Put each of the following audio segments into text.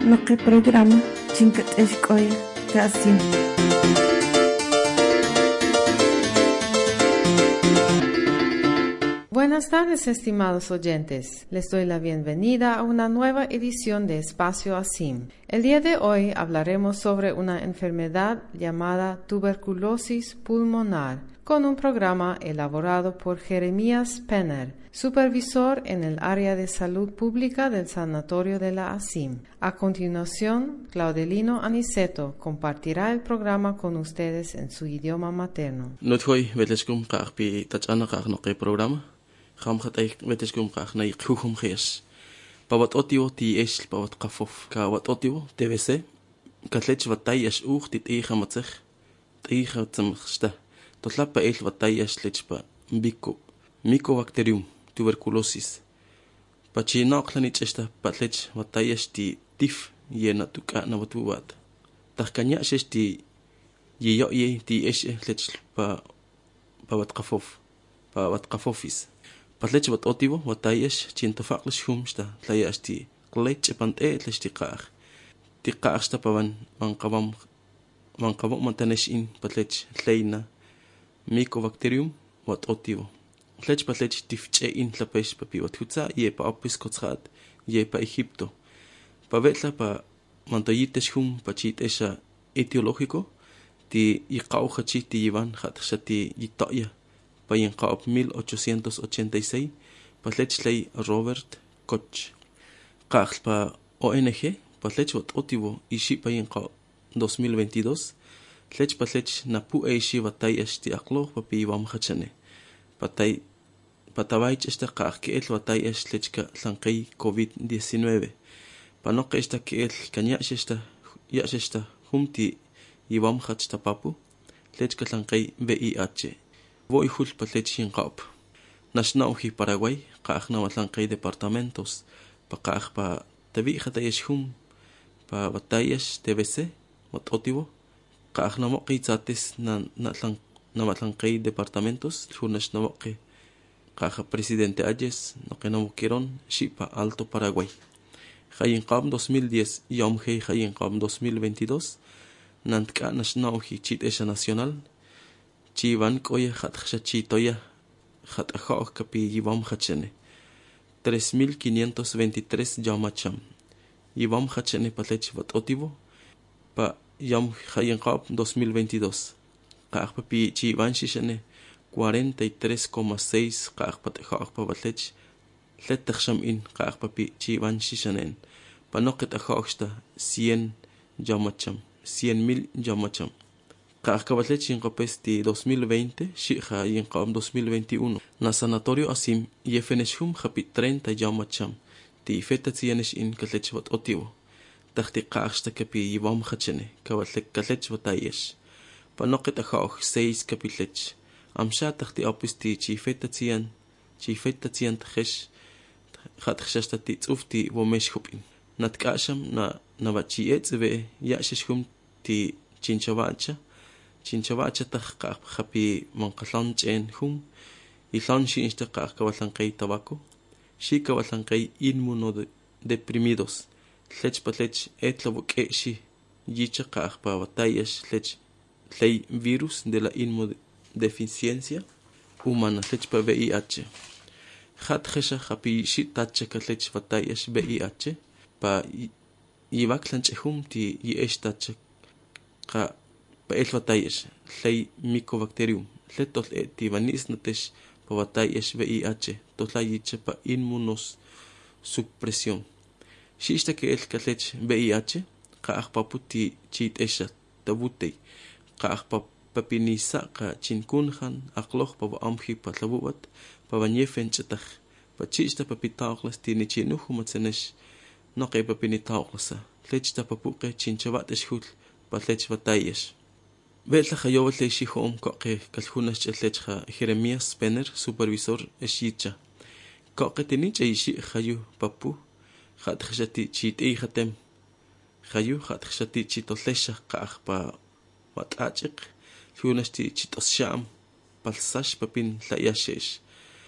nuestro programa Chinkat Eshkoya Kasim. Buenas tardes, estimados oyentes. Les doy la bienvenida a una nueva edición de Espacio ASIM. El día de hoy hablaremos sobre una enfermedad llamada tuberculosis pulmonar, con un programa elaborado por Jeremías Penner, supervisor en el área de salud pública del sanatorio de la ASIM. A continuación, Claudelino Aniceto compartirá el programa con ustedes en su idioma materno. خامختي بتشكم قاخنا يقوهم خيش بابت اوتيو تي ايش بابت قفوف كاوت اوتيو تي في سي كاتلتش بتايش اوخ تيخا متخ تيخا تمخشته تطلب ايش بتايش لتش با ميكو بكتيريوم tuberculosis باتشينا قلنيتش اشته باتلتش بتايش تي تيف ينا توكا نبتوات تخكنيا شش تي يي تي ايش لتش بابت قفوف بابت قفوفيس باتلتش بتوتيو وتايش تشينتفاقلش همشتا تلايش تي قليتش بانتي تلشتقاخ تقاخ شتا من قبام منتنشين باتلتش تلاينا ميكوبكتيريوم وتوتيو تلتش باتلتش تفتشين تلبيش بابي وتوتسا يبا أبس كوتسخات يبا إيجيبتو بابتلا با منتويتش هم باتشيت إيشا إيتيولوجيكو تي يقاو خاتشي تي يوان خاتشتي يطايا Payenqaop 1886, patlech ley Robert Koch. Qaxpa ONG, patlech wat otivo ishi payenqaop 2022, tlech patlech napu eishi batay esti aqlo papi wam khachane. Patabaich esta qaq keel batay es tlechka lanqi COVID-19. Panoq esta keel kanyash esta humti iwam khachta papu, tlechka lanqi VIH. Voy hul patlechin qap. Nashnauhi Paraguay, qaaqna watlanqay departamentos, pa qaaq pa tabi khatayashhum, pa batayas TBC, matotivo, qaaqna moqi tsatis na matlanqay departamentos, hunash na moqi qaaqa presidente Ayes, noqina mokiron, shipa Alto Paraguay. Khayin qam 2010, yom hay khayin qam 2022, nantka nashnauhi chit esha nacional, Chivan koya khatchachitoya khatahok kapi yivam khachene 3523 yamacham yivam khachene palech vatotivo pa yam khayenqap 2022 qaq papi chivan shishene 43,6 qaq patahok pa palech letakhsham in qaq papi chivan shishanen panoqet ahoksta 100 yamacham 100,000 yamacham Qaxcabatlech inqopesti 2020, Shija inqam 2021. Na sanatorio asim yefeneshum japi 30 yamacham. Ti feta tsiyanesh in katlech wat otivo. Tahti qaxta kapi yivam khachene, kabatlek katlech batayesh. Panoqet akhauch 6 kapitlech. Amsha tahti apisti chi feta tsiyan tahesh. Khatkhashta ti tsufti womesh hupin. Natkasham na bachi etzve yasheshum ti chinchabacha. Chinchabacha taqqa hapi manqallan chen hum illan shi instaqa kawalanqay tabaco shi kawalanqay inmunodeprimidos tlech patlech etlabuk shi yichaqa pa batallas tlech tlay virus de la inmunodeficiencia humana tlech pa VIH khat khasha hapi shi tacha tlech batallas VIH pa yibaklan chhum ti yeshtacha qa el batallas ley Mycobacterium letol etivanis natesh pa batallas VIH totlayiche pa inmunos supresión shishta que el katlech VIH qaaq paputi chit esha tabutei qaaq papinisa qa chinkunhan aqloq pa amhi pa tlabubat pa banyefen chataq pa chishta papitaqlas tini chinuh matsenesh noqe papinitaqlasa lechta papuqe chinchabat eshul pa lech batallas Betla Hayobal le Shihom Koke Kalhunas Chetlecha Jeremías Penner, supervisor Eshicha. Koke Tenich Eishi Hayu Papu, Hat Hashati Chit Eihatem. Hayu Hat Hashati Chitotlesha Kahpa Watachik, Hunasti Chitosham, Palsash Papin Layashesh.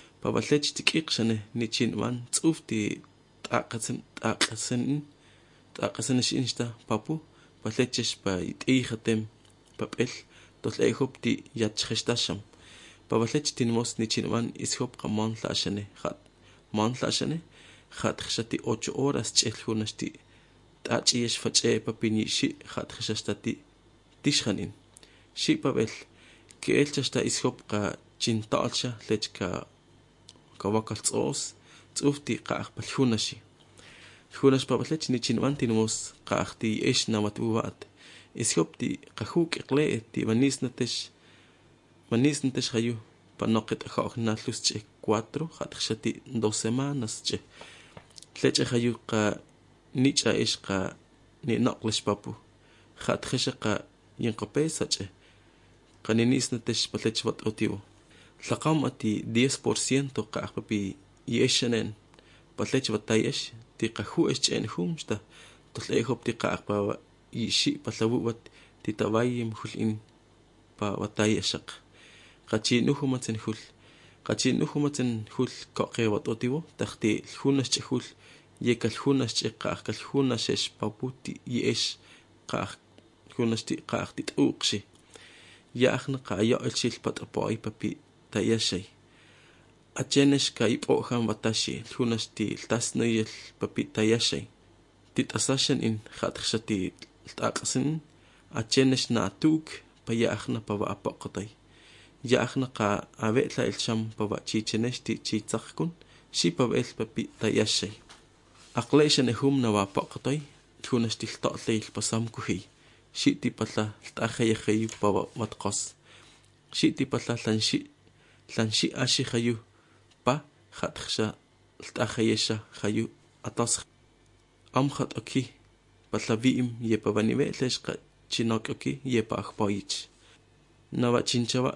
Pabalech Tikikshane Nichin Wan Tsufti Takasen taqasanish insta papu patleches pa itihatem papel totlehop ti yachestasham pavalech tinmos ni chinman ishop qamon tlashane khat mon tlashane khat khshati 8 horas chelhunasti tachiyesh fache papini shi khat khshastati tishkhanin shi pavel que elchasta ishop qa chintalcha lechka kawakaltsos tsufti qaq palhunashi Junas pabalech ni chinwan tinmos qaqti esh namatuat ishop ti qahuk iqle ti manisnatesh hayu panoqet khaqnalus che 4 khatkhshati 2 semanas che leche hayu qa nicha esh qa ni naqlish papu khatkhsha qa yinqapesa che qaninisnatesh palech wat otivo tlaqam ati 10% qaqpapi yeshanen palech watayesh ti qahu echen humsta totlehop ti qaqpa yishi patlawuat ti tawayim hulin pa watayeshaq qachinu humaten hul qaqewat otivo taqti hunas chhul yekal hunas chqaqal hunas es paputi yesh qaq hunas ti qaqti tuqshi yakhna qaya elchil patapoi papi tayashay achenesh kai poham watashi hunasti tasnoyel papi tayashay titasashan in khatkhshati taqasin achenesh natuk payakhna pawa apaqatay yakhna qa avetla elcham pawa chichenesti chitzaqkun shipavel papi tayashay aqleishan ehum nawa apaqatay hunasti ta'leil pasam kuhi shiti patla takhayakhay pawa matqas shiti patla lanshi ashi khayu pa khatkhsha takhayesha khayu atas am khat oki patlavim yepavanive leshqa chinok oki yepa akhpoich nawa chinchawa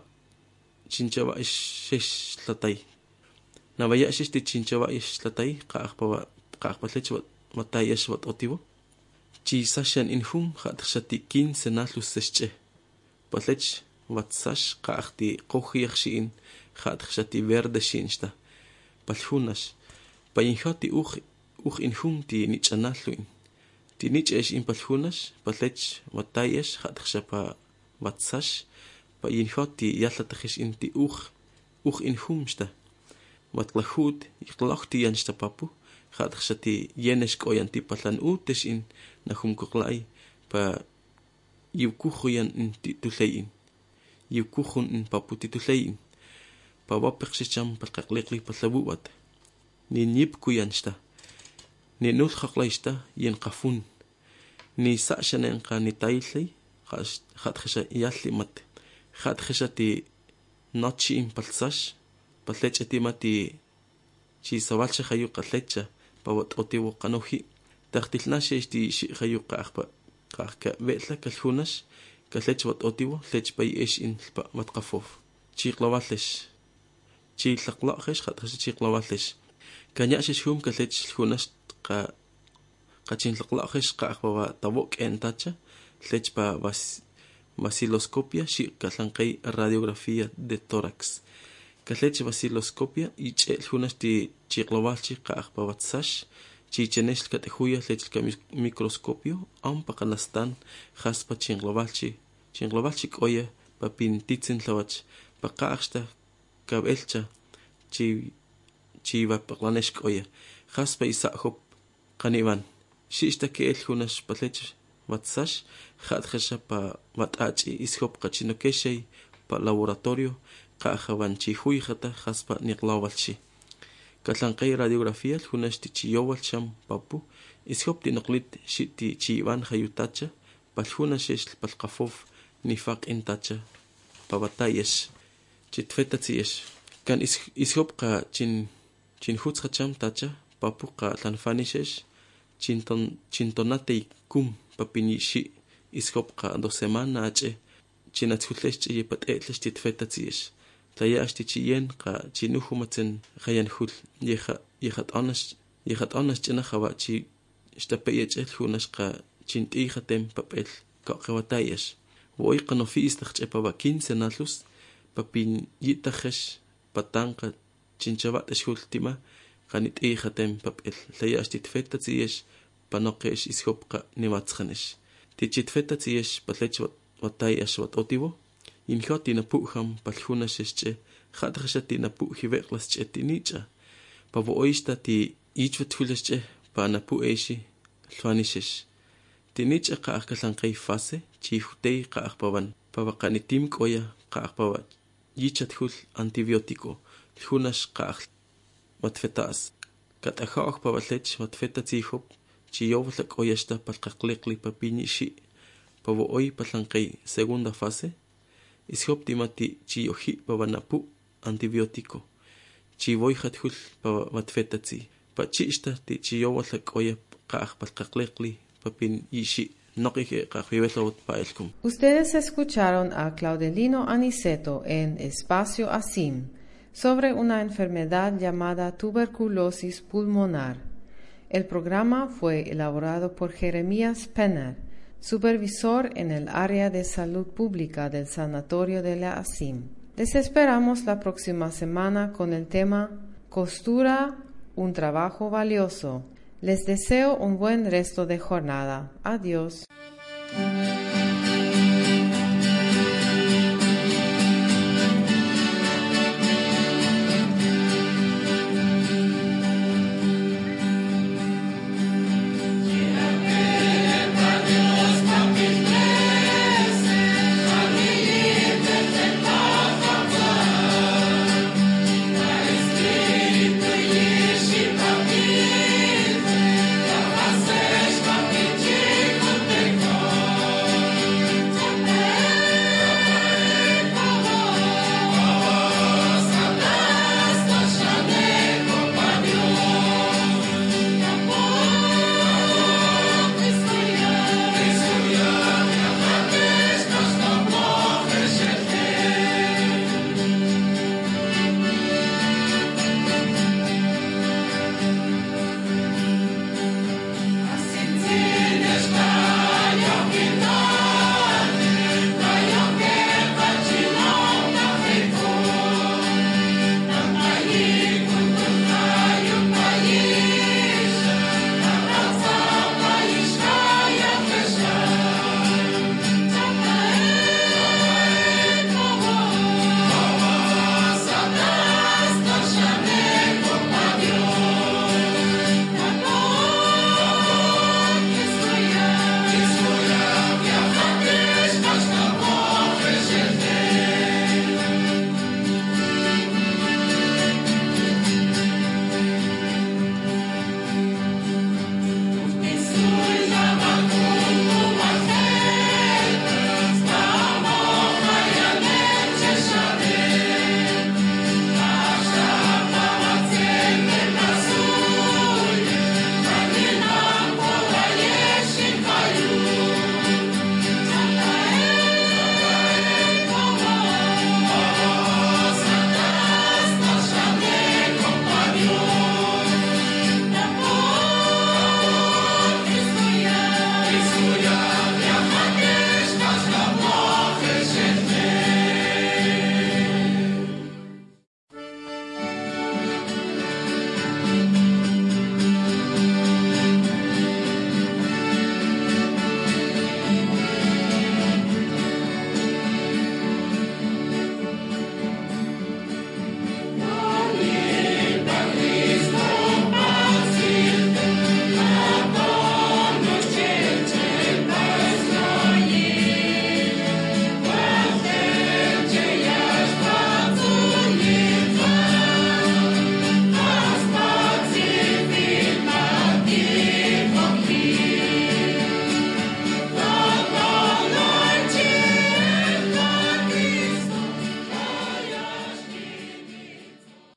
ish latay nawa yashisti chinchawa ish latay qaqpalech matayesh wat otivo chi sashan inhum khatkhshati 15 nalus sesche palech watsash qaqti qohyakhshin khatkhshati verde shinsta palhunas payinhati uch inhum ti nichanalluin ti nichesh in palhunas palech watayesh khatkhshapa watsash payinhati yallatakhish inti uch inhumsta watlahut iqlaqti yansta papu khatkhshati yenesh koyanti palan utesh in nahum koqlai pa yukuhuyan inti tulein yukuhun in paputi tulein pa wapexcham palqaqliqli pallabuat ni nip kuyansta ni nul khaqlaista yen qafun ni sa'shanen qani tailli khatkhsha yalli mat khatkhshati nochi in palsash palechati mati chi sawalcha khayu qallecha pawat otiwo qanohi taqtilnash esti shi khayu qaqpa qaqka vetla kalhunas kalech wat otiwo lech pay esh in matqafof chiqlawalesh chi laqlaqesh khatkhsha chiqlawalesh kanyash hum kalech hunas qachin laqlaqesh qaqpa tawok entacha lech pa vaciloscopia shi kallanqay radiografía de tórax kalech vaciloscopia ich'el hunasti chiqlawalchi qaqpa watsash chichenesh katehuya lech microscopio ampa qanastan khaspa chinglawalchi qoya papintitzin tlawach paqaqsta kabelcha chi vapaqlanesh qoya khaspa isahop qaniban shishta kel hunash palech watsash khatkhasha pa watachi ishop qachinokeshay pa laboratorio qajabanchi huyjata khaspa niqlawalchi kallanqay radiografía hunashti chiyowalcham papu ishop tinoqlit shiti chiban hayutacha palhunashesh palqafof nifaq intacha pabatayesh chitfetatsiyesh kan ishop qa chin hutzacham tacha papu qa lanfanishesh chintonatei kum papinishi ishop qa 2 semana ache chinathulesh yepat'etlesh chitfetatsiyesh tayashti chiyen qa chinuhumatzen khayanhul yehat anas china khawa chi shtapeyechel hunash qa chint'ijatem papel qaqewatayesh woy qanofis taqch'epa 15 nalus papin yitajesh patanqa chinchabat shultima qanit'ijatem papel tayashti tfetatsiyesh panoqesh ishopqa niwatzqanish. Tichitfeta tiesh patlech watay ashwat otivo. Injo tinapuham palhunashesche khatrasha tinapu hiveqlasche tinicha. Pavo oista ti ichwathulasche panapu eshi lwanishesh. Tinicha qaaqkalanqay fase chihutey qaaqpawan pavaqanitim koya qaaqpawa yichathul antibiótico lhunash qaaq watfetas katajaoj pavalech watfeta tihop chiyovla koyashta palqaqliqli papinishi pavo oy palanqay segunda fase ishop timati chiyoji pavanapu antibiótico chivoy hathul pavatfetatzi pachishta ti chiyovla koya qaaq palqaqliqli papinishi. Ustedes escucharon a Claudelino Aniceto en Espacio ASIM sobre una enfermedad llamada tuberculosis pulmonar. El programa fue elaborado por Jeremías Penner, supervisor en el área de salud pública del Sanatorio de la ASIM. Les esperamos la próxima semana con el tema Costura, un trabajo valioso. Les deseo un buen resto de jornada. Adiós.